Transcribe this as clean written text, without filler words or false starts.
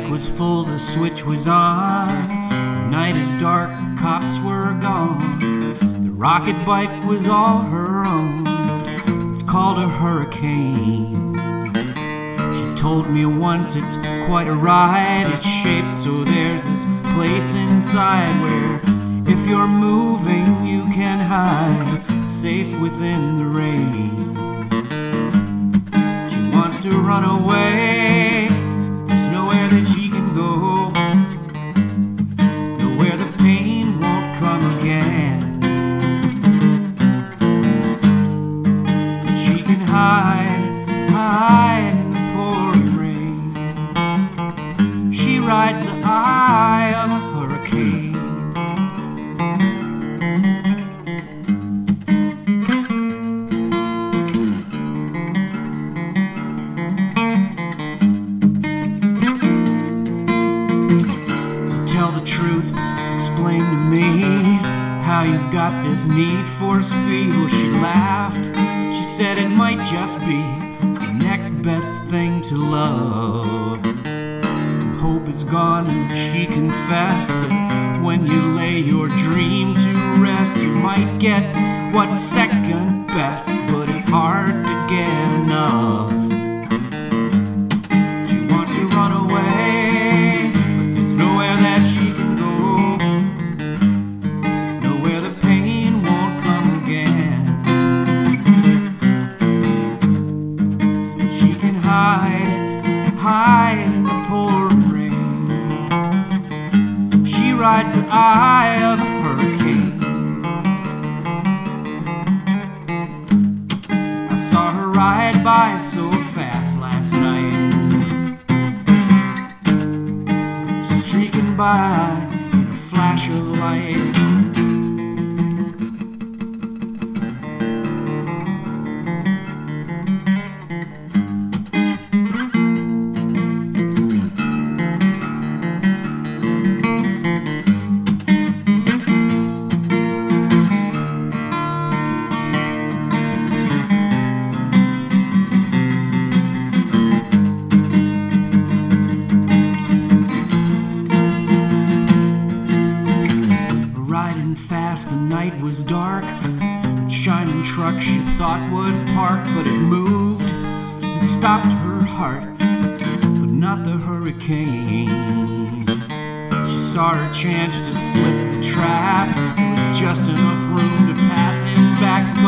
tank was full, the switch was on. The night is dark, cops were gone. The rocket bike was all her own. It's called a hurricane. She told me once it's quite a ride. It's shaped so there's this place inside where if you're moving you can hide, safe within the rain. She wants to run away. There's nowhere that she can go, nowhere the pain won't come again. But she can hide, hide in the pouring rain. She rides the eye of a hurricane. Explain to me how you've got this need for speed. Well, she laughed. She said it might just be the next best thing to love. Hope is gone, and she confessed that when you lay your dream to rest, you might get what's second best, but it's hard to get enough. She wants to run away, but there's nowhere that she can go. Hide in the pouring rain. She rides the eye of a hurricane. I saw her ride by so fast last night, streaking by in a flash of light. Fast, the night was dark. A shining truck she thought was parked, but it moved and stopped her heart, but not the hurricane. She saw her chance to slip the trap. There was just enough room to pass it back,